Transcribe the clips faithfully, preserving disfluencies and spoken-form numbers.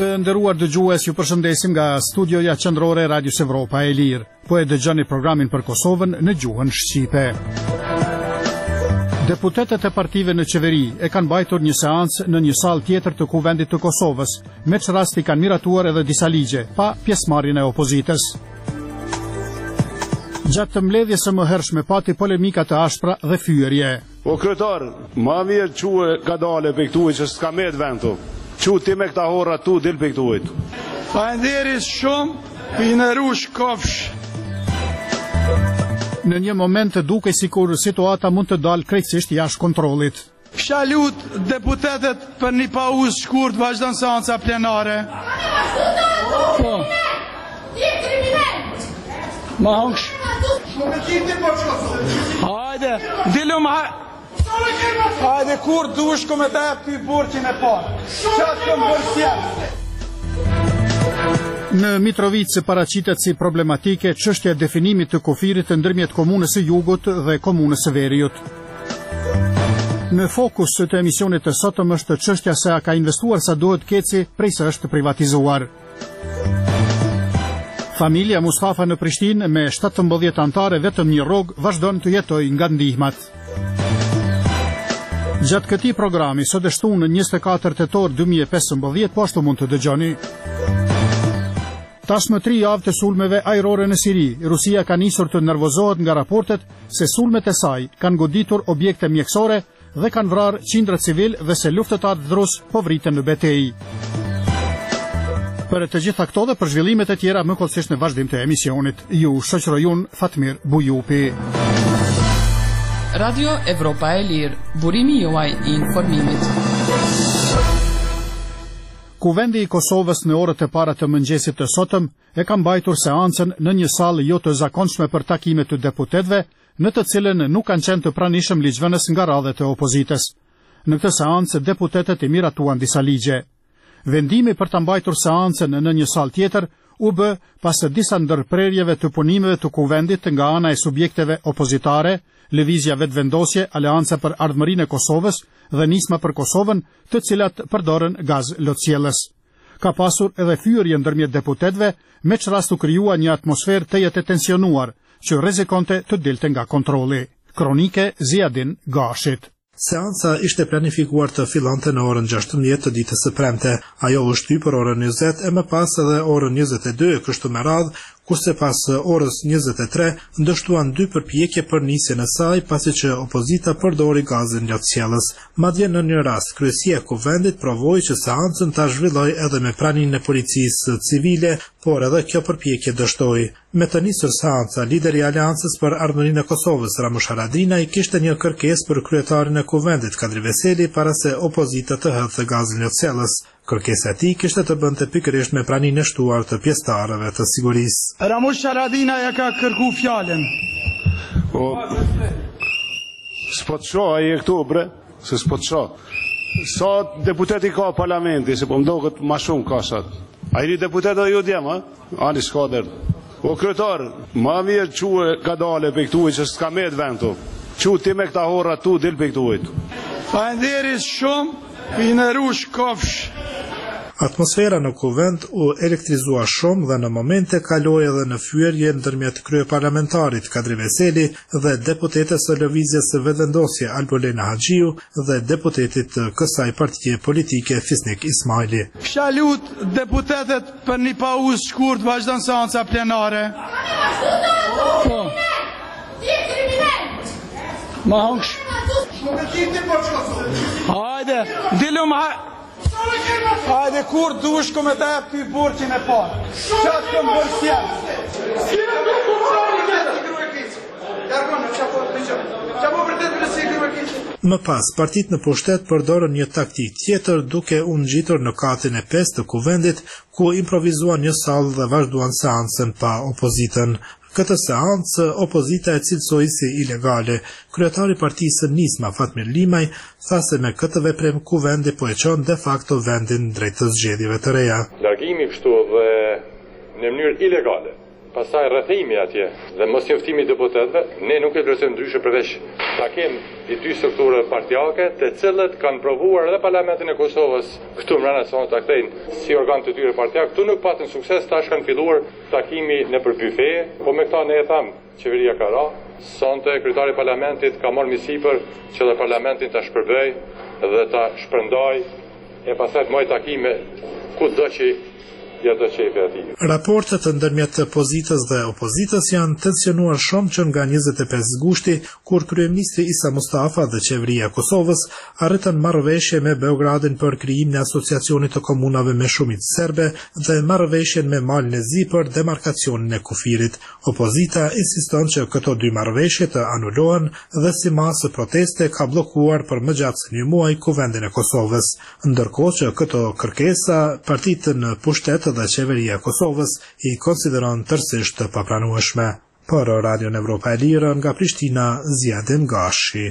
Të nderuar dëgjues, ju përshëndesim nga studioja qendrore e Radios Evropa e Lirë. Po e dëgjoni programin për Kosovën në gjuhën shqipe. Deputetët e partive në qeveri e kanë mbajtur një seancë në një sallë tjetër të Kuvendit të Kosovës, me që rasti kanë miratuar edhe disa ligje, pa pjesëmarrjen e opozitës. Gjatë të mbledhjes së mëhershme pati polemika të ashpra dhe fyerje. O kryetar, ma mirë quë ka dale pe këtuj që s'ka me të ventu. Që ti me këta horra tu dil pe këtuj. Falenderit shumë, pinerush kofsh. Në një moment të duke sikur situata mund të dalë krejtësisht jashtë kontrollit. Kisha lut deputetet për një pauzë shkurt vazhdon seanca plenare. Po. Ma hongsh. Hajde, dilum ha. Hajde kur dush ku me të jep ty burqin e parë. Qatë këm bërsjem. Në Mitrovicë paraqitet si problematike çështja e definimit të kufirit të ndërmjet komunës së Jugut dhe komunës së Veriut. Në fokus të emisionit të sotëm është çështja se a ka investuar sa duhet Keci prej se është privatizuar. Familja Mustafa në Prishtinë me shtatëmbëdhjetë anëtare vetëm një rrog vazhdon të jetojë nga ndihmat. Gjatë këtij programi sot e shtunë njëzet e katër tetor dy mijë e pesëmbëdhjetë po ashtu mund të dëgjoni. Tashmë tri javë të sulmeve ajrore në Siri, Rusia ka nisur të nervozohet nga raportet se sulmet e saj kanë goditur objekte mjekësore dhe kanë vrarë qindra civil dhe se luftëtarët rus po vriten në betejë. Për të gjitha këto dhe për zhvillimet e tjera më kollësisht në vazhdim të emisionit, ju shoqëroj unë Fatmir Bujupi. Radio Evropa e Lirë, burimi juaj i informimit. Kuvendi i Kosovës në orët e para të mëngjesit të sotëm e ka mbajtur seancën në një sallë jo të zakonshme për takime të deputetëve, në të cilën nuk kanë qenë të pranishëm ligjvënës nga radhët e opozitës. Në këtë seancë deputetët e miratuan disa ligje. Vendimi për të mbajtur seancën në një sallë tjetër u bë pas disa ndërprerjeve të punimeve të kuvendit nga ana e subjekteve opozitare, lëvizja vetëvendosje, Aleanca për Ardhmërinë e Kosovës dhe Nisma për Kosovën, të cilat përdoren gaz lotësjellës. Ka pasur edhe fyerje ndërmjet deputetëve, me që rast u krijua një atmosferë të jetë tensionuar, që rrezikonte të dilte nga kontrolli. Kronike Ziadin Gashit. Seanca ishte planifikuar të fillonte në orën gjashtëmbëdhjetë të ditës së premte. Ajo u shtyp për orën njëzet e më pas edhe orën njëzet e dy, kështu me radhë, kurse pas orës njëzet e tre ndështuan dy përpjekje për nisjen e saj, pasi që opozita përdori gazin lotësjellës. Madje në një rast, kryesia e kuvendit provoi që seancën ta zhvilloj edhe me praninë e policisë civile, por edhe kjo përpjekje dështoi. Me të nisur seanca, lideri i Aleancës për Ardhmërinë e Kosovës, Ramush Haradinaj, kishte një kërkesë për kryetarin e kuvendit, Kadri Veseli, para se opozita të hedhte gazin lotësjellës. Kërkesa e tij kishte të bënte pikërisht me praninë e shtuar të pjesëtarëve të sigurisë. Ramush Haradinaj ja ka kërku fjalën. O, s'po të shoh ai këtu bre, se s'po të shoh. Sa deputeti ka parlamenti, se po mdoket më shumë ka sot. Ai një deputet edhe ju djem, ha? Ani Skader. O kryetar, ma mirë quë ka dale pe këtuj që s'ka me të ventu. Që ti me këta horra tu dil pe këtuj. Falenderit shumë, pinerush kofsh. Atmosfera në kuvend u elektrizua shumë dhe në momente kaloi edhe në fyerje ndërmjet kryeparlamentarit Kadri Veseli dhe deputetes së lëvizjes së vetëvendosje Albolena Haxhiu dhe deputetit të kësaj partie politike Fisnik Ismaili. Kisha lut deputetet për një pauzë shkurt vazhdon seanca plenare. Po. Ma hongsh. Hajde, dilum ha. Hajde kur dush ku me të jep ty burqin e parë. Qatë këm bërsjem. Më pas, partit në pushtet përdorën një taktik tjetër duke u ngjitur në katin e pesë të kuvendit, ku improvizuan një sallë dhe vazhduan seancën pa opozitën. Këtë seancë opozita e cilësoi si ilegale. Kryetari i partisë Nisma Fatmir Limaj tha se me këtë veprem kuvendi po e çon de facto vendin drejt të zgjedhjeve të reja. Largimi kështu dhe në mënyrë ilegale pastaj rrethimi atje dhe mos njoftimi i deputetëve, ne nuk e vlerësojmë ndryshe përveç ta kemë i dy struktura partijake, të cilët kanë provuar edhe Parlamentin e Kosovës këtu mbrana sonë ta kthejnë si organ të tyre partijak. Këtu nuk patën sukses, tash kanë filluar takimi nëpër byfe, po me këta ne e tham, qeveria ka ra, sonte kryetari i Parlamentit ka marrë misipër që dhe Parlamentin ta shpërbëj dhe ta shpërndaj e pastaj të marrë takime kudo që ja do çepi aty. Raportet ndërmjet pozitës dhe opozitës janë tensionuar shumë që nga njëzet e pesë gushti, kur kryeministri Isa Mustafa dhe qeveria e Kosovës arritën marrëveshje me Beogradin për krijimin e asociacionit të komunave me shumicë serbe dhe marrëveshjen me Malin e Zi për demarkacionin e kufirit. Opozita insiston që këto dy marrëveshje të anulohen dhe si masë proteste ka bllokuar për më gjatë se një muaj Kuvendin e Kosovës. Ndërkohë që këto kërkesa partitë në pushtet dhe qeveria e Kosovës i konsideron tërësisht të papranueshme. Për Radio Evropa e Lirë nga Prishtina, Zjadin Gashi.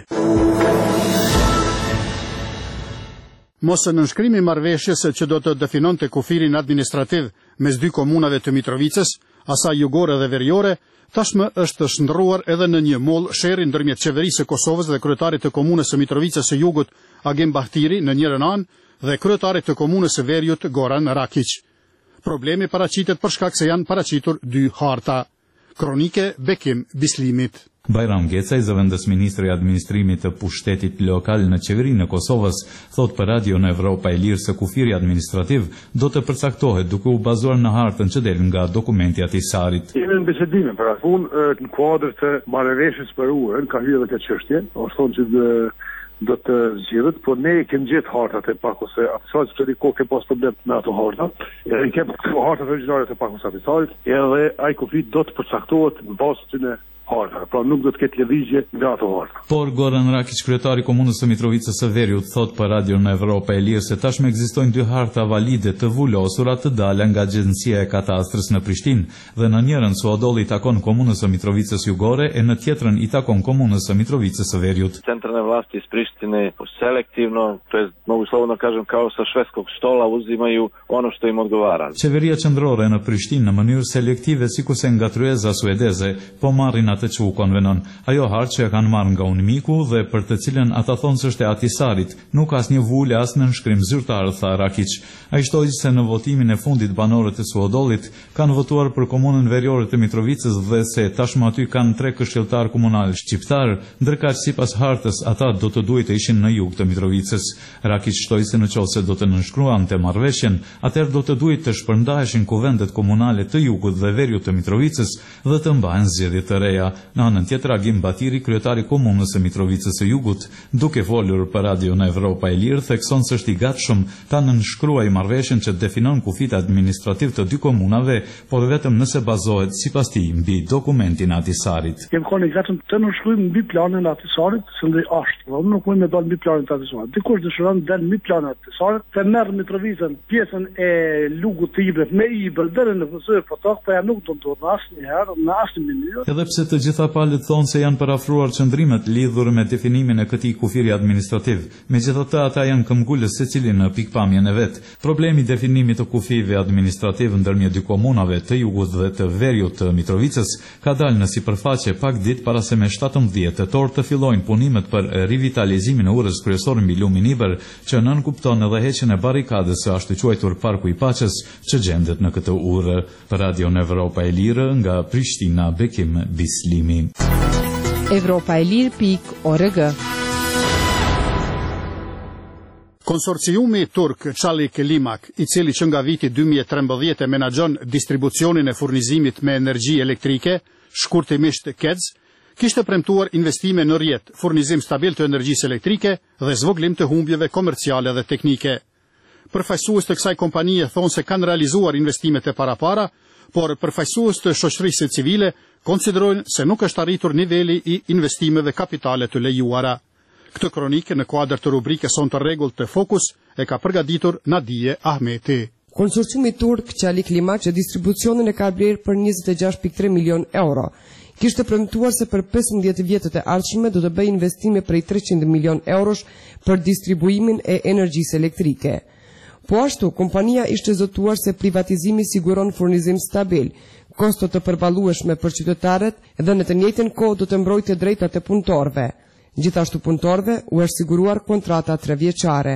Mos e nënshkrimi marrëveshjes që do të definonte kufirin administrativ mes dy komunave të Mitrovicës, asaj jugore dhe veriore, tashmë është shndruar edhe në një moll sherri ndërmjet qeverisë së Kosovës dhe kryetarit të komunës së Mitrovicës së Jugut, Agim Bahtiri, në njërin anë dhe kryetarit të komunës së Veriut, Goran Rakić. Problemi paraqitet për shkak se janë paraqitur dy harta. Kronike Bekim Bislimit. Bajram Gecaj, zëvendës ministri i administrimit të pushtetit lokal në qeverinë e Kosovës, thot për Radio në Evropa e Lirë se kufiri administrativ do të përcaktohet duke u bazuar në hartën që del nga dokumenti atisarit. Jemi në bisedime për atë punë në kuadër të marrëveshjes për uën, ka hyrë edhe këtë çështje, ose thonë që do të zgjidhet, por ne i kemi gjetë hartat e pakose atisarit, sepse ko ke pas problem me ato harta. E kemi hartat origjinale të pakos atisarit, edhe ai kufi do të përcaktohet në bazë të tyre harta, pra nuk do të ketë lëvizje nga ato harta. Por Goran Rakić, kryetari i komunës së Mitrovicës së Veriut, thot për Radio në Evropa e Lirë se tashmë ekzistojnë dy harta valide të vulosura të dalë nga Agjencia e Katastrës në Prishtinë dhe në njërin suadolli i takon komunës së Mitrovicës Jugore e në tjetrën i takon komunës së Mitrovicës së Veriut. Centralne vlasti iz Prištine selektivno, to jest mogu slobodno kažem kao sa švedskog stola uzimaju ono što im odgovara. Qeveria qendrore në Prishtinë në mënyrë selektive sikurse nga tryeza suedeze po marrin atë që u konvenon. Ajo hartë që e kanë marrë nga Unmiku dhe për të cilën ata thonë se është e atisarit, nuk as një vule as në nënshkrim zyrtar, tha Rakić. Ai shtoi se në votimin e fundit banorët e Suodollit kanë votuar për komunën veriore të Mitrovicës dhe se tashmë aty kanë tre këshilltar komunal shqiptar, ndërkaq sipas hartës ata do të duhet të ishin në jug të Mitrovicës. Rakić shtoi se në qoftë se do të nënshkruante marrëveshjen, atëherë do të duhet të shpërndaheshin kuvendet komunale të jugut dhe veriut të Mitrovicës dhe të mbahen zgjedhje të reja. Në anën tjetër, Agim Batiri, kryetari komunës së Mitrovicës së Jugut, duke folur për Radio në Evropa e Lirë, thekson se është i gatshëm ta nënshkruajë marrëveshjen që definon kufit administrativ të dy komunave, por vetëm nëse bazohet sipas tij mbi dokumentin e atisarit. Kem qenë i gatshëm të nënshkruajmë mbi planin e atisarit, se është, por nuk mund të dalë mbi planin e atisarit. Dikush dëshiron të dalë mbi planin e atisarit, të merr Mitrovicën pjesën e Lugut të Ibrit me Ibër deri në fusë po tok, po ja nuk do të ndodhë asnjëherë në asnjë mënyrë. Edhe pse të gjitha palët thonë se janë parafruar qëndrimet lidhur me definimin e këtij kufiri administrativ. Megjithatë, ata janë këmbgulës secili në pikpamjen e vet. Problemi i definimit të kufive administrativ ndërmjet dy komunave të Jugut dhe të Veriut të Mitrovicës ka dalë në sipërfaqe pak ditë para se me shtatëmbëdhjetë tetor të fillojnë punimet për rivitalizimin e urës kryesor mbi lumin Ibër, që nënkupton edhe heqjen e barrikadës së ashtu quajtur Parku i Paqes që gjendet në këtë urë. Për Radio në Evropa e Lirë nga Prishtina, Bekim Bislimi. Evropa e Lirë.org. Konsorciumi turk Çalik Limak, i cili që nga viti dy mijë e trembëdhjetë menaxhon distribucionin e furnizimit me energji elektrike, shkurtimisht K E Z, kishte premtuar investime në rrjet, furnizim stabil të energjisë elektrike dhe zvoglim të humbjeve komerciale dhe teknike. Përfaqësues të kësaj kompanie thonë se kanë realizuar investimet e parapara, por përfaqësues të shoqërisë civile konsiderojnë se nuk është arritur niveli i investimeve kapitale të lejuara. Këtë kronikë në kuadër të rubrikës Son të rregullt të Fokus e ka përgatitur Nadije Ahmeti. Konsorciumi turk Çalik Limak që distribucionin e ka blerë për njëzet e gjashtë pikë tre milion euro. Kishte premtuar se për pesëmbëdhjetë vjetët e ardhshme do të bëjë investime prej treqind milion eurosh për distribuimin e energjisë elektrike. Po ashtu, kompania ishte zotuar se privatizimi siguron furnizim stabil, kosto të përballueshme për qytetarët dhe në të njëjtën kohë do të mbrojtë drejtat e punëtorëve. Gjithashtu punëtorëve u është siguruar kontrata trevjeçare.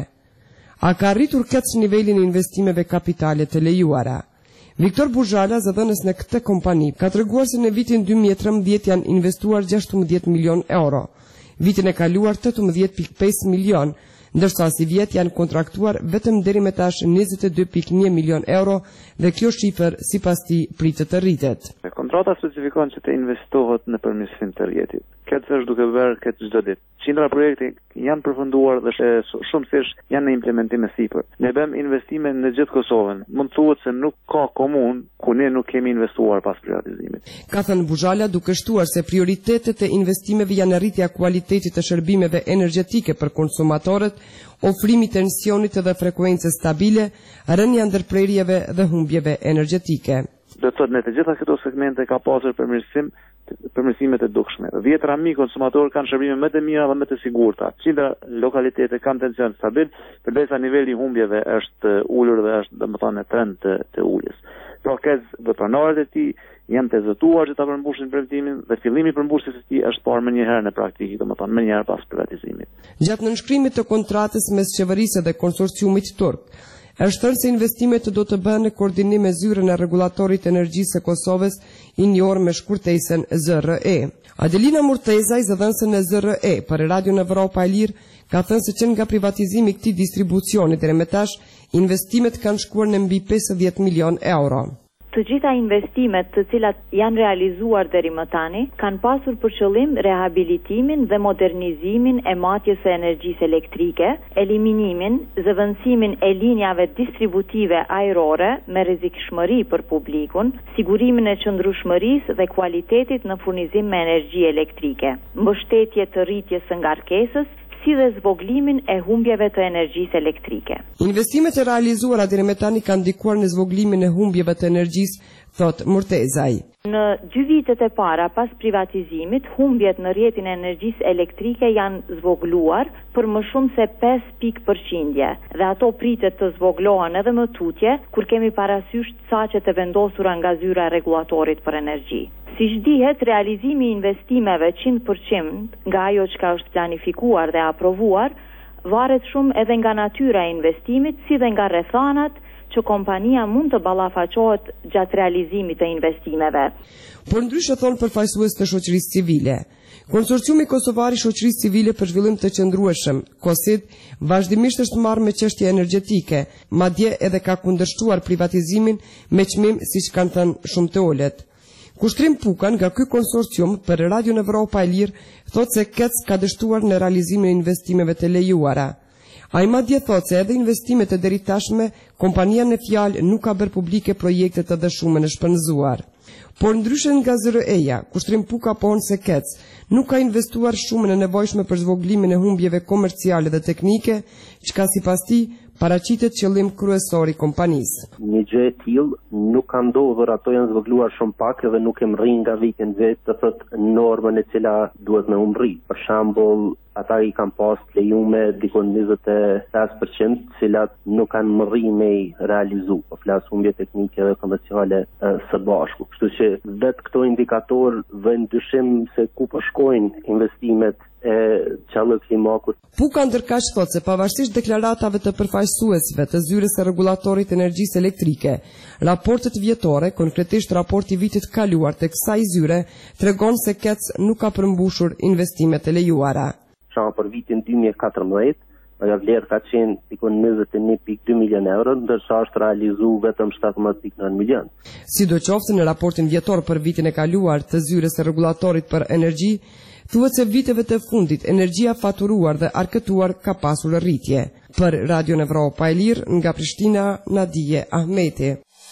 A ka arritur kec nivelin e investimeve kapitale të lejuara? Viktor Buzhala, zëdhënës në këtë kompani, ka treguar se në vitin dy mijë e trembëdhjetë janë investuar gjashtëmbëdhjetë milion euro. Vitin e kaluar tetëmbëdhjetë pikë pesë milion, ndërsa si vjet janë kontraktuar vetëm deri më tash njëzet e dy pikë një milion euro dhe kjo shifër sipas tij pritet të rritet. Kontrata specifikon që të investohet në përmirësim të rrjetit. Këtë është duke bërë këtë çdo ditë. Qindra projekte janë përfunduar dhe shumë thjesht janë në implementim e sipër. Ne bëjmë investime në gjithë Kosovën. Mund thuhet se nuk ka komunë ku ne nuk kemi investuar pas privatizimit. Ka thënë Buzhala duke shtuar se prioritetet e investimeve janë rritja e cilësisë të shërbimeve energjetike për konsumatorët, ofrimi i tensionit dhe frekuencës stabile, rënja ndërprerjeve dhe humbjeve energjetike. Do të thotë në të gjitha këto segmente ka pasur përmirësim, përmirësime të dukshme. Dhjetëra mijë konsumatorë kanë shërbime më të mira dhe më të sigurta. Qindra lokalitete kanë tension stabil, përderisa niveli i humbjeve është ulur dhe është domethënë në trend të, të uljes. Pra këz vepranarët e tij janë të zëtuar që ta përmbushin premtimin dhe fillimi i përmbushjes së tij është parë më një herë në praktikë, domethënë më një herë pas privatizimit. Gjatë nënshkrimit të kontratës mes qeverisë dhe konsorciumit turk, është thënë se investimet do të bëhen në koordinim me zyrën e rregullatorit të energjisë së Kosovës, i njohur me shkurtesën Z R E. Adelina Murtezaj, zëdhënëse në Z R E për Radion Evropa e Lirë, ka thënë se që nga privatizimi i këtij distribucioni deri më tash, investimet kanë shkuar në mbi pesëdhjetë milion euro. Të gjitha investimet të cilat janë realizuar deri më tani kanë pasur për qëllim rehabilitimin dhe modernizimin e matjes së energjisë elektrike, eliminimin, zëvendësimin e linjave distributive ajrore me rrezikshmëri për publikun, sigurimin e qëndrueshmërisë dhe kualitetit në furnizim me energji elektrike, mbështetje të rritjes së ngarkesës, si dhe zvoglimin e humbjeve të energjisë elektrike. Investimet e realizuara deri më tani kanë ndikuar në zvoglimin e humbjeve të energjisë, thot Murtezaj. Në dy vitet e para pas privatizimit, humbjet në rrjetin e energjisë elektrike janë zvogluar për më shumë se pesë pikë përqindje dhe ato pritet të zvoglohen edhe më tutje kur kemi parasysh saqet e vendosura nga zyra e rregullatorit për energji. Si dihet, realizimi i investimeve njëntë përqind nga ajo që ka është planifikuar dhe aprovuar, varet shumë edhe nga natyra e investimit, si dhe nga rrethanat që kompania mund të ballafaqohet gjatë realizimit të investimeve. Por ndryshe thonë përfaqësues të shoqërisë civile. Konsorciumi Kosovar i Shoqërisë Civile për Zhvillim të Qëndrueshëm, KOSID, vazhdimisht është marrë me çështje energjetike, madje edhe ka kundërshtuar privatizimin me çmim siç kanë thënë shumë të ulët. Kushtrim Pukan nga ky konsorcium për Radion Evropa e Lirë thotë se Kec ka dështuar në realizimin e investimeve të lejuara. Ai madje thotë se edhe investimet e deri tashme, kompania në fjalë nuk ka bërë publike projekte të dëshuara në shpenzuar. Por ndryshe nga Z R E-ja, Kushtrim Puka pohon se Kec nuk ka investuar shumë në nevojshme për zvoglimin e humbjeve komerciale dhe teknike, çka sipas tij paraqitet qëllim kryesor i kompanisë. Një gjë e tillë nuk ka ndodhur, ato janë zvogluar shumë pak dhe nuk e mrrin nga viti në vit, të thotë normën e cila duhet me umri. Për shembull, ata i kanë pas lejume dikon njëzet e pesë përqind, cilat nuk kanë mrri me realizu, po flas humbje teknike dhe komerciale e, së bashku. Kështu që vetë këto indikator vënë dyshim se ku po shkojnë investimet e qallë klimakut. Puka ndërkaq thotë se pavarësisht deklaratave të përfaqësuesve të zyrës së rregullatorit të energjisë elektrike, raportet vjetore, konkretisht raporti vitit kaluar të kësaj zyre, tregon se Kec nuk ka përmbushur investimet e lejuara. Pra për vitin dy mijë e katërmbëdhjetë, ajo vlerë ka qenë pikon njëzet e një pikë dy milion euro, ndërsa është realizu vetëm shtatëmbëdhjetë pikë nëntë milion. Sidoqoftë në raportin vjetor për vitin e kaluar të zyrës së rregullatorit për energji, thuhet se viteve të fundit energjia faturuar dhe arkëtuar ka pasur rritje. Për Radion Evropa e Lirë, nga Prishtina, Nadije Ahmeti.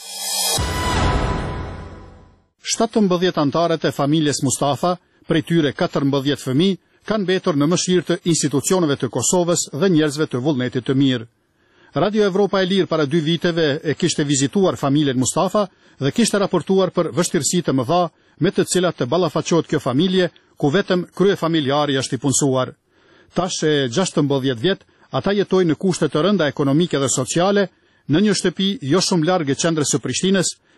shtatëmbëdhjetë antarët e familjes Mustafa, prej tyre katërmbëdhjetë fëmijë, kanë mbetur në mëshirë të institucioneve të Kosovës dhe njerëzve të vullnetit të mirë. Radio Evropa e Lirë para dy viteve e kishte vizituar familjen Mustafa dhe kishte raportuar për vështirësitë të mëdha me të cilat të ballafaqohet kjo familje, ku vetëm kryefamiljari është i punësuar. Tash e gjashtëmbëdhjetë vjet, ata jetojnë në kushte të rënda ekonomike dhe sociale në një shtëpi jo shumë larg e qendrës së Prishtinës,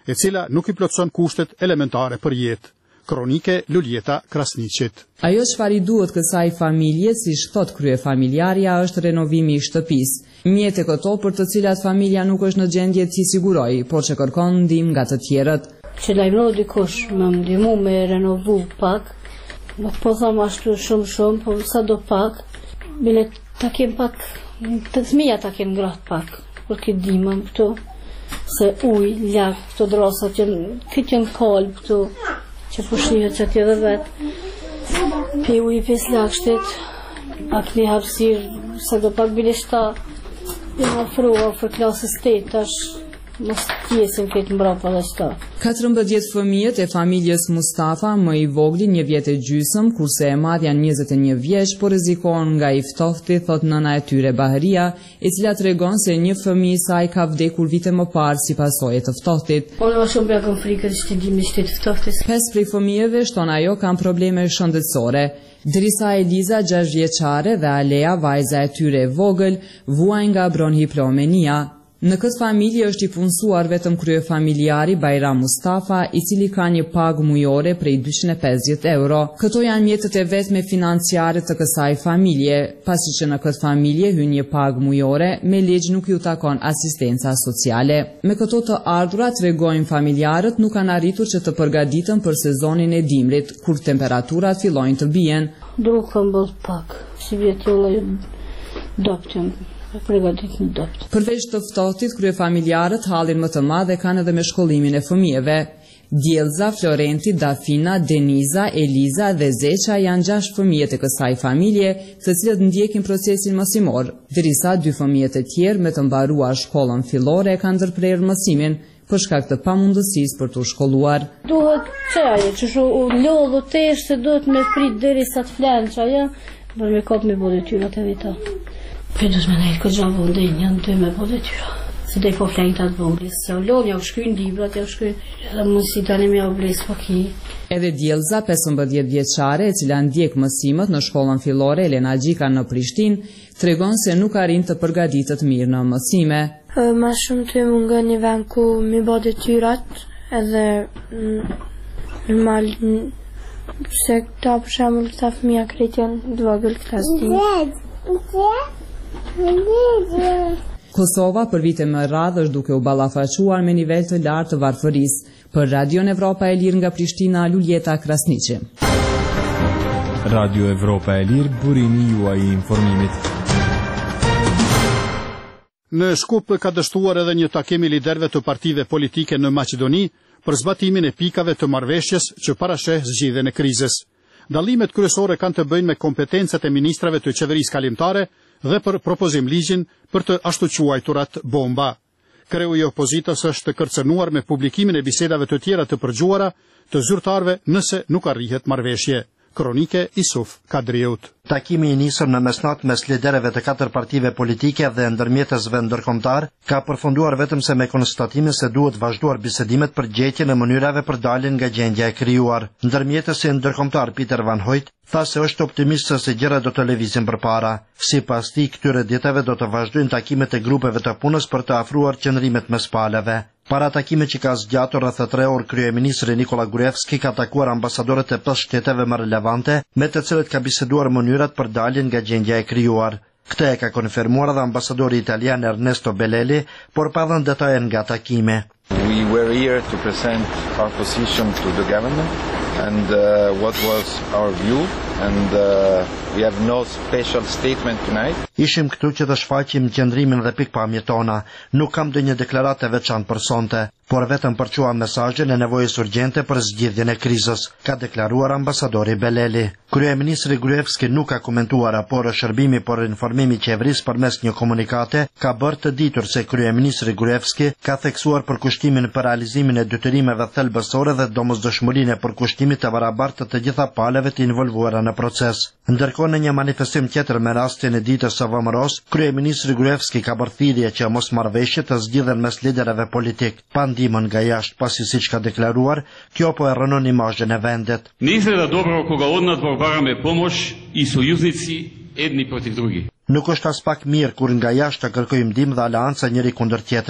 e cila nuk i plotson kushtet elementare për jetë. Kronike Luljeta Krasniqit. Ajo çfarë i duhet kësaj familje, siç thot kryefamiljarja, është renovimi i shtëpisë. Mjet e këto për të cilat familja nuk është në gjendje të siguroj, por që kërkon ndihmë nga të tjerët. Që lajmëroj dikush më ndihmu me renovu pak, nuk po them ashtu shumë shumë, po sa do pak, bile ta kem pak, të fëmija ta kem gratë pak, për këtë dimëm këtu, se uj, lak, këto drosat, këtë janë kolb këtu, që pushihet që t'jë dhe vetë. Pe uj pes lakshtit, ak një hapsir, se do pak bile shta, dhe më afrua për klasës tetë, mos tjesim këtë mbrapa dhe shta. katërmbëdhjetë fëmijët e familjes Mustafa, më i vogli një vjet e gjysëm, kurse e madh janë njëzet e një vjeç, por rrezikohen nga i ftofti, thot nëna e tyre Baharia, e cila tregon se një fëmijë i saj ka vdekur vite më parë si pasojë të ftoftit. Unë më shumë bëjë frikë që të dimë që të ftoftis. Pesë prej fëmijëve, shton ajo, kanë probleme shëndetësore. Drisa Eliza, gjashtë vjeçare, dhe Alea, vajza e tyre e vogël, vuajnë nga bronhiplomenia. Në këtë familje është i punësuar vetëm kryefamiljari Bajram Mustafa, i cili ka një pagë mujore prej dyqind e pesëdhjetë euro. Këto janë mjetët e vetme financiare të kësaj familje, pasi që në këtë familje hyn një pagë mujore, me ligj nuk ju takon asistenca sociale. Me këto të ardhurat, tregojnë familjarët, nuk kanë arritur që të përgatiten për sezonin e dimrit, kur temperaturat fillojnë të bien. Duke mbëll pak, si vjetullë doptëm. Përveç të ftohtit, kryefamiljarët halin më të madh e kanë edhe me shkollimin e fëmijëve. Djelza, Florenti, Dafina, Deniza, Eliza dhe Zeqa janë gjashtë fëmijët e kësaj familje, të cilët ndjekin procesin mësimor, derisa dy fëmijët e tjerë me të mbaruar shkollën fillore e kanë ndërprerë mësimin për shkak të pamundësisë për të shkolluar. Duhet çaje, që shu lodhë tesh se duhet me prit derisa të flenë çaja, për me kap me bodë tyrat e veta. Për du të me nejtë këtë gjavë vëndë, janë të me bodë tyra. Se dhe po flenjë të atë vëndës, se o lodhë, ja u shkrynë librat, ja u shkrynë, edhe mund si tani me ja u blesë paki. Edhe Djelza, pesëmbëdhjetë vjeçare, e cila ndjek mësimët në shkollën fillore Elena Gjika në Prishtinë, tregon se nuk arrin të përgatitet mirë në mësime. Ma shumë të më nga një vend ku mi bodë tyrat, edhe normal se këta për shemull këta fëmija kretjen dvogël këta zdi. Kosova për vite më radhë është duke u ballafaquar me nivel të lartë të varfërisë. Për Radio Evropa e Lirë nga Prishtina, Luljeta Krasniqi. Radio Evropa e Lirë, burimi juaj i informimit. Në Shkup ka dështuar edhe një takim i liderëve të partive politike në Maqedoni për zbatimin e pikave të marrëveshjes që parasheh zgjidhjen e krizës. Dallimet kryesore kanë të bëjnë me kompetencat e ministrave të qeverisë kalimtare dhe për propozim ligjin për të ashtu quajturat bomba. Kreu i opozitës është kërcënuar me publikimin e bisedave të tjera të përgjuara të zyrtarëve nëse nuk arrihet marrëveshje. Kronike Isuf Kadriut. Takimi i nisur në mesnat mes liderëve të katër partive politike dhe ndërmjetësve ndërkombëtar ka përfunduar vetëm se me konstatimin se duhet vazhduar bisedimet për gjetjen e mënyrave për daljen nga gjendja e krijuar. Ndërmjetësi ndërkombëtar Peter Van Hoyt tha se është optimist se gjërat do të lëvizin përpara. Sipas tij, këtyre ditëve do të vazhdojnë takimet e grupeve të punës për të afruar qëndrimet mes palëve. Para takimit që ka zgjatur rreth tre orë, kryeministri Nikola Gruevski ka takuar ambasadorët e pesë shteteve më relevante, me të cilët ka biseduar mënyrat për daljen nga gjendja e krijuar. Këtë e ka konfirmuar edhe ambasadori italian Ernesto Bellelli, por pa dhënë detaje nga takimi. We were here to present our position to the government and uh, what was our view and uh, we have no special statement tonight. Ishim këtu që të shfaqim qëndrimin dhe pikpamjet tona. Nuk kam ndonjë deklaratë e veçantë për sonte, por vetëm përçuam mesazhin e nevojës urgjente për zgjidhjen e krizës, ka deklaruar ambasadori Bellelli. Kryeministri Gruevski nuk ka komentuar, por shërbimi për informimi i qeverisë përmes një komunikate ka bërë të ditur se kryeministri Gruevski ka theksuar përkushtimin për realizimin e detyrimeve thelbësore dhe domosdoshmërinë e përkushtimit të barabartë të gjitha palëve të involvuara në proces. Ndërkohë, në një manifestim tjetër me rastin e ditës së vëmëros, kryeministri Gruevski ka bërë thirrje që mosmarrëveshjet të zgjidhen mes liderëve politik, pa ndihmën nga jashtë, pasi siç ka deklaruar, kjo po e rënon imazhin e vendit. Не изгледа добро кога од нас бараме помош и сојузници едни против други. Nuk është as pak mirë kur nga jashtë të kërkojmë ndihmë dhe aleanca njëri kundër tjetrit.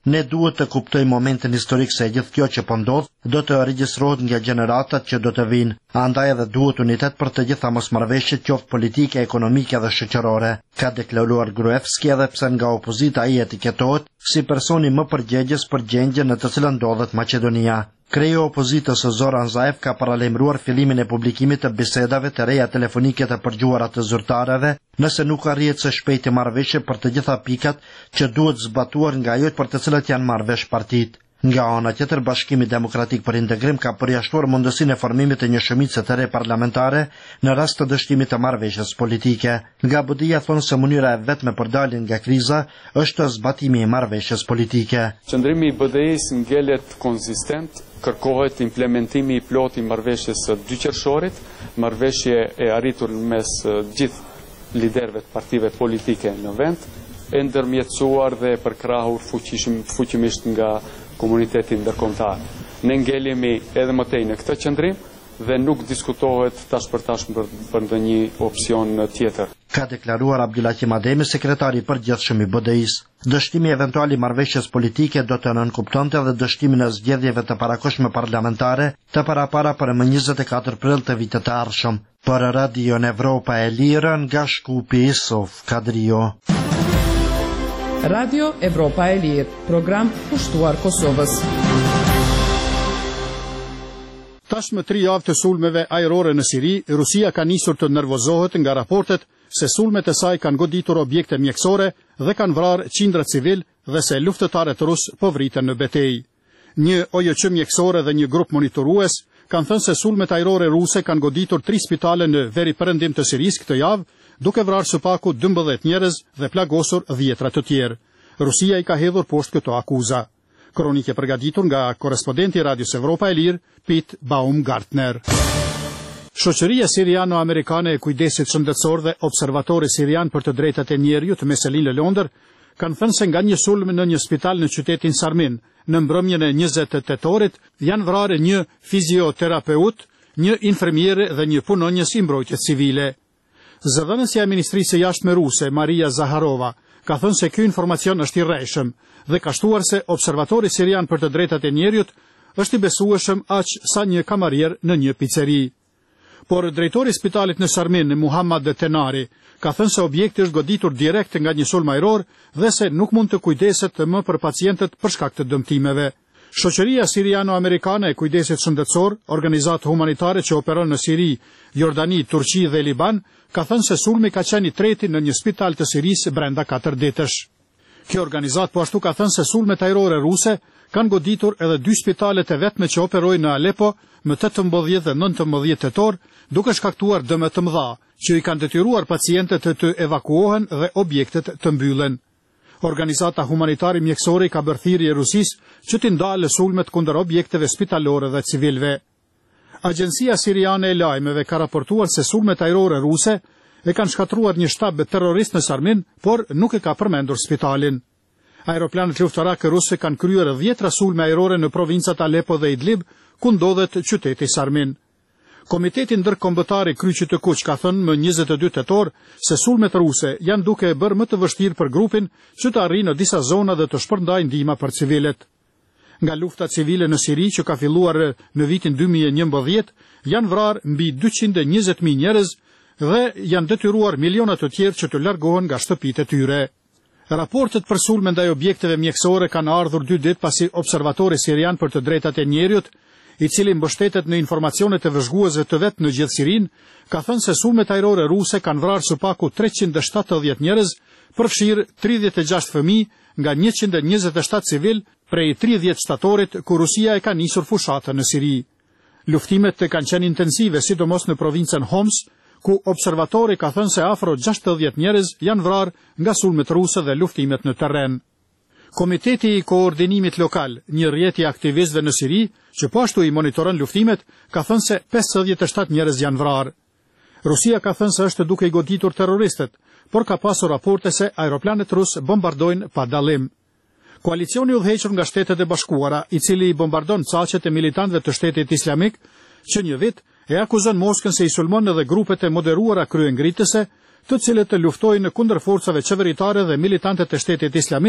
Ne duhet të kuptojmë momentin historik se gjithë kjo që po ndodh do të regjistrohet nga gjeneratat që do të vinë. Andaj edhe duhet unitet për të gjitha mosmarrëveshjet qoftë politike, ekonomike dhe shoqërore, ka deklaruar Gruevski, edhe pse nga opozita ai etiketohet si personi më përgjegjës për gjendjen në të cilën ndodhet Maqedonia. Kreu opozitës Zoran Zaev ka paralajmëruar fillimin e publikimit të bisedave të reja telefonike të përgjuara të zyrtarëve, nëse nuk arrihet së shpejti marrëveshje për të gjitha pikat që duhet zbatuar nga ajo për të cilat janë marrë vesh partitë. Nga ana tjetër, Bashkimi Demokratik për Integrim ka përjashtuar mundësinë e formimit të një shumice të re parlamentare në rast të dështimit të marrëveshjes politike. Nga B D I-ja thonë se mënyra e vetme për daljen nga kriza është zbatimi i marrëveshjes politike. Qëndrimi i B D I-s ngelet konsistent, kërkohet implementimi i plot i marrëveshjes së dyqershorit, marrëveshje e arritur mes gjithë liderëve të partive politike në vend, e ndërmjetësuar dhe përkrahur fuqimisht nga komuniteti ndërkombëtar. Ne ngelemi edhe më tej në këtë qendrim dhe nuk diskutohet tash për tash për, për ndonjë opsion tjetër. Ka deklaruar Abdulhakim Ademi, sekretari i përgjithshëm i B D I-s. Dështimi eventual i marrëveshjes politike do të nënkuptonte edhe dështimin e zgjedhjeve të parakohshme parlamentare të parapara për më njëzet e katër prill të vitit të ardhshëm. Për Radio Evropa e Lirë, nga Shkupi, Sof Kadrio. Radio Evropa e Lirë, program pushtuar Kosovës. Tashmë tri javë të sulmeve ajrore në Siri, Rusia ka nisur të nervozohet nga raportet se sulmet e saj kanë goditur objekte mjekësore dhe kanë vrarë qindra civil dhe se luftëtarët rus po vriten në betejë. Një O J Q mjekësore dhe një grup monitorues kanë thënë se sulmet ajrore ruse kanë goditur tri spitale në veri perëndim të Sirisë këtë javë, duke vrarë së paku dymbëdhjetë njerëz dhe plagosur dhjetra të tjerë. Rusia i ka hedhur poshtë këto akuza. Kronike përgatitur nga korespondenti Radios Evropa e Lirë, Pete Baumgartner. Shoqëria siriano-amerikane e kujdesit shëndetësor dhe observatori sirian për të drejtat e njerëzit me selin në Londër kanë thënë se nga një sulm në një spital në qytetin Sarmin, në mbrëmjen e njëzet tetorit, janë vrarë një fizioterapeut, një infermiere dhe një punonjës i mbrojtjes civile. Zëdhënësja e Ministrisë së Jashtme ruse, Maria Zaharova, ka thënë se ky informacion është i rrejshëm dhe ka shtuar se observatori sirian për të drejtat e njerëzit është i besueshëm aq sa një kamarier në një piceri. Por drejtori i spitalit në Sarmin, Muhammad Tenari, ka thënë se objekti është goditur direkt nga një sulm ajror dhe se nuk mund të kujdeset më për pacientët për shkak të dëmtimeve. Shoqëria siriano-amerikane e kujdesit shëndetësor, organizatë humanitare që operon në Siri, Jordani, Turqi dhe Liban, ka thënë se sulmi ka qenë i treti në një spital të Sirisë brenda katër ditësh. Kjo organizatë po ashtu ka thënë se sulmet ajrore ruse kanë goditur edhe dy spitalet e vetme që operojnë në Alepo më tetëmbëdhjetë dhe nëntëmbëdhjetë tetor, duke shkaktuar dëme të mëdha, që i kanë detyruar pacientët të, të evakuohen dhe objektet të mbyllen. Organizata humanitare mjekësore ka bërë thirrje Rusisë që të ndalë sulmet kundër objekteve spitalore dhe civilve. Agjencia Siriane e Lajmeve ka raportuar se sulmet ajrore ruse e kanë shkatruar një shtab terrorist në Sarmin, por nuk e ka përmendur spitalin. Aeroplanet luftarake ruse kanë kryer dhjetra sulme ajrore në provincat Alepo dhe Idlib, ku ndodhet qyteti Sarmin. Komiteti ndërkombëtar i Kryqit të Kuq ka thënë më njëzet e dy tetor se sulmet ruse janë duke e bërë më të vështirë për grupin që të arrijë në disa zona dhe të shpërndajnë ndihmë për civilet. Nga lufta civile në Siri që ka filluar në vitin dy mijë e njëmbëdhjetë, janë vrarë mbi dyqind e njëzet mijë njerëz dhe janë detyruar miliona të tjerë që të largohen nga shtëpitë e tyre. Raportet për sulme ndaj objekteve mjekësore kanë ardhur dy ditë pasi observatori sirian për të drejtat e njerëzit, i cili mbështetet në informacionet e vëzhguese të vet në gjithë Sirinë, ka thënë se sulmet ajrore ruse kanë vrarë së paku treqind e shtatëdhjetë njerëz, përfshirë tridhjetë e gjashtë fëmijë nga njëqind e njëzet e shtatë civil prej tridhjetë shtatorit ku Rusia e ka nisur fushatën në Siri. Luftimet kanë qenë intensive, sidomos në provincën Homs, ku observatori ka thënë se afro gjashtëdhjetë njerëz janë vrarë nga sulmet ruse dhe luftimet në terren. Komiteti i Koordinimit Lokal, një rrjet i aktivistëve në Siri, që po ashtu i monitoron luftimet, ka thënë se pesëdhjetë e shtatë njerëz janë vrarë. Rusia ka thënë se është duke i goditur terroristët, por ka pasur raporte se aeroplanet rus bombardojnë pa dallim. Koalicioni udhëhequr nga Shtetet e Bashkuara, i cili i bombardon caqet e militantëve të Shtetit Islamik, që një vit e akuzon Moskën se i sulmon edhe grupet e moderuara kryengritëse, të cilët të luftojnë kundër forcave qeveritare dhe militantët e Shtetit Islamik,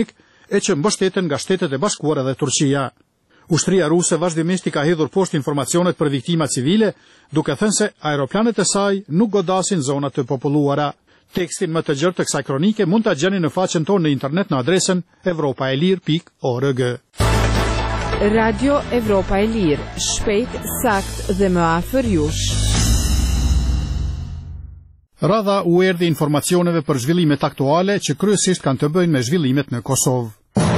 e që mbështeten nga Shtetet e Bashkuara dhe Turqia. Ushtria ruse vazhdimisht i ka hedhur poshtë informacionet për viktima civile, duke thënë se aeroplanet e saj nuk godasin zonat të populluara. Tekstin më të gjerë të kësaj kronike mund ta gjeni në faqen tonë në internet në adresën evropaelir pikë org. Radio Evropa e Lirë, shpejt, sakt dhe më afër jush. Radha u erdhi informacioneve për zhvillimet aktuale që kryesisht kanë të bëjnë me zhvillimet në Kosovë.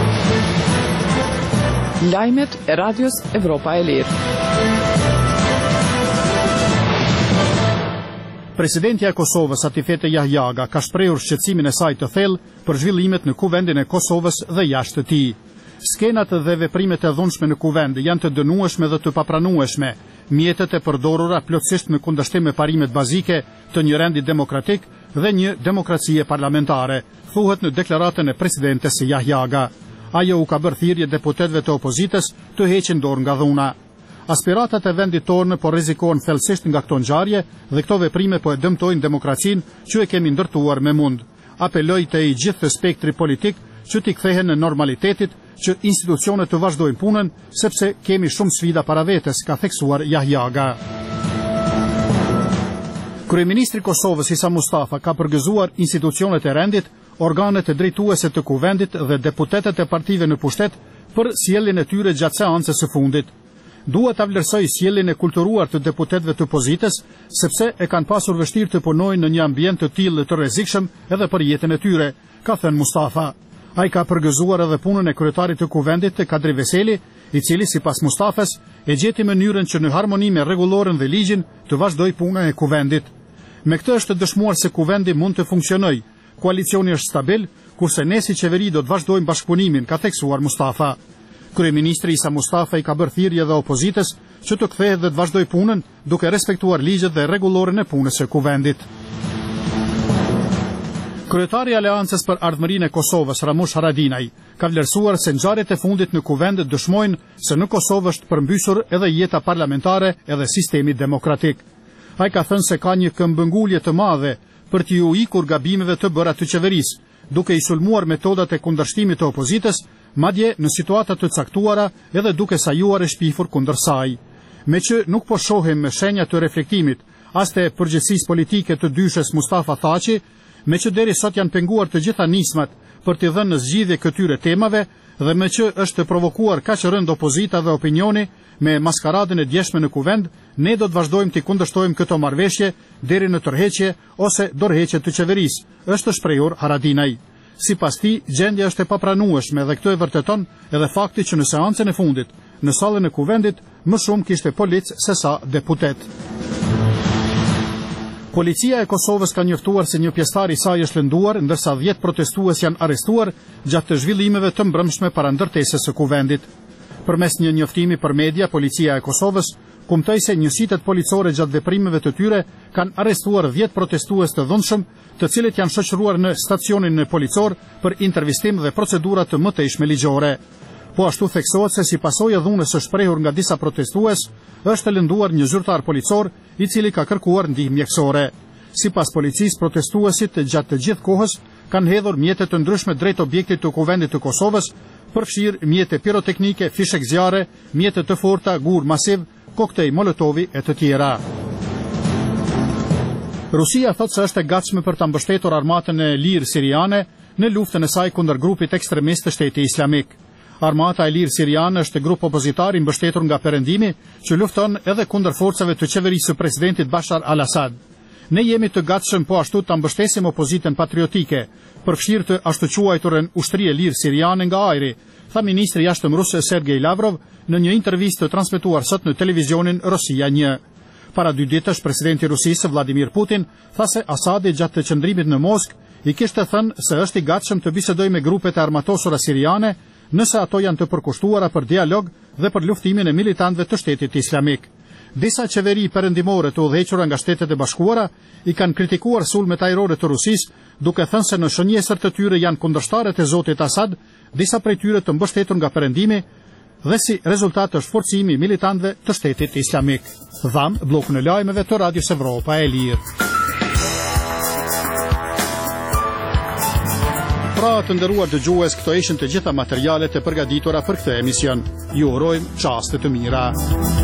Lajmet e Radios Evropa e Lirë. Presidentja e Kosovës Atifete Jahjaga ka shprehur shqetësimin e saj të thellë për zhvillimet në kuvendin e Kosovës dhe jashtë të tij. Skenat dhe veprimet e dhunshme në kuvend janë të dënueshme dhe të papranueshme. Mjetet e përdorura plotësisht në kundërshtim me parimet bazike të një rendi demokratik dhe një demokracie parlamentare, thuhet në deklaratën e presidentes Jahjaga. Ajo u ka bërë thirrje deputetëve të opozitës të heqin dorë nga dhuna. Aspiratat e vendit tonë po rrezikohen thellësisht nga këto ngjarje dhe këto veprime po e dëmtojnë demokracinë që e kemi ndërtuar me mund. Apeloj te i gjithë spektri politik që t'i kthehen në normalitetit, që institucionet të vazhdojnë punën, sepse kemi shumë sfida para vetes, ka theksuar Jahjaga. Kryeministri i Kosovës Isa Mustafa ka përgëzuar institucionet e rendit, organet e drejtuese të kuvendit dhe deputetët e partive në pushtet për sjelljen e tyre gjatë seancës së fundit. Dua ta vlerësoj sjelljen e kulturuar të deputetëve të opozitës, sepse e kanë pasur vështirë të punojnë në një ambient të tillë të rrezikshëm edhe për jetën e tyre, ka thënë Mustafa. Ai ka përgëzuar edhe punën e kryetarit të kuvendit të Kadri Veseli, i cili sipas Mustafës e gjeti mënyrën që në harmoni me rregulloren dhe ligjin të vazhdoj puna e kuvendit. Me këtë është dëshmuar se kuvendi mund të funksionojë, koalicioni është stabil, kurse ne si qeveri do të vazhdojmë bashkëpunimin, ka theksuar Mustafa. Kryeministri Isa Mustafa i ka bërë thirrje dhe opozitës që të kthehet dhe të vazhdojë punën duke respektuar ligjet dhe rregulloren e punës së kuvendit. Kryetari i Aleancës për Ardhmërinë e Kosovës, Ramush Haradinaj, ka vlerësuar se ngjarjet e fundit në kuvend dëshmojnë se në Kosovë është përmbysur edhe jeta parlamentare edhe sistemi demokratik. Ai ka thënë se ka një këmbëngulje të madhe për t'ju ikur gabimeve të bëra të qeverisë, duke i sulmuar metodat e kundërshtimit të opozitës, madje në situata të caktuara edhe duke sajuar e shpifur kundër saj. Me që nuk po shohim shenja të reflektimit as të përgjegjësisë politike të dyshes Mustafa Thaçi, me që deri sot janë penguar të gjitha nismat për t'i dhënë në zgjidhje këtyre temave dhe me që është provokuar kaq rënd opozita dhe opinioni me maskaradën e djeshme në kuvend, ne do të vazhdojmë t'i kundërshtojmë këto marrëveshje deri në tërheqje ose dorëheqje të qeverisë, është shprehur Haradinaj. Sipas tij, gjendja është e papranueshme dhe këtë e vërteton edhe fakti që në seancën e fundit, në sallën e kuvendit, më shumë kishte polic se sa deputet. Policia e Kosovës ka njoftuar se një pjesëtar i saj është lënduar, ndërsa dhjetë protestues janë arrestuar gjatë të zhvillimeve të mbrëmshme para ndërtesës së kuvendit. Përmes një njoftimi për media, Policia e Kosovës kumtoi se njësitet policore gjatë veprimeve të tyre kanë arrestuar dhjetë protestues të dhunshëm, të cilët janë shoqëruar në stacionin policor për intervistim dhe procedura të mëtejshme ligjore. Po ashtu theksohet se si pasojë e dhunës së shprehur nga disa protestues, është lënduar një zyrtar policor i cili ka kërkuar ndihmë mjekësore. Sipas policisë, protestuesit gjatë të gjithë kohës kanë hedhur mjete të ndryshme drejt objektit të kuvendit të Kosovës, përfshirë mjete piroteknike, fishek zjarre, mjete të forta, gur masiv, koktej molotovi e të tjera. Rusia thotë se është e gatshme për ta mbështetur armatën e lirë siriane në luftën e saj kundër grupit ekstremist të Shtetit Islamik. Armata e lirë siriane është grup opozitar i mbështetur nga Perëndimi që lufton edhe kundër forcave të qeverisë së presidentit Bashar al-Assad. Ne jemi të gatshëm po ashtu ta mbështesim opozitën patriotike, përfshirë të ashtu quajturën ushtri e lirë siriane nga ajri, tha ministri i jashtëm rus Sergej Lavrov në një intervistë transmetuar sot në televizionin Rosia një. Para dy ditësh, presidenti i Rusisë Vladimir Putin tha se Asadi gjatë të qëndrimit në Moskë i kishte thënë se është i gatshëm të bisedojë me grupet e armatosura siriane nëse ato janë të përkushtuara për dialog dhe për luftimin e militantëve të Shtetit Islamik. Disa qeveri perëndimore të udhëhequra nga Shtetet e Bashkuara i kanë kritikuar sulmet ajrore të Rusisë, duke thënë se në shënjesër të tyre janë kundërshtarët e zotit Asad, disa prej tyre të mbështetur nga Perëndimi, dhe si rezultat është forcimi i militantëve të Shtetit Islamik. Dham bllokun e lajmeve të Radios Evropa e Lirë. Pra të nderuar dëgjues, këto ishin të gjitha materialet e përgatitura për këtë emision. Ju urojmë çaste të mira.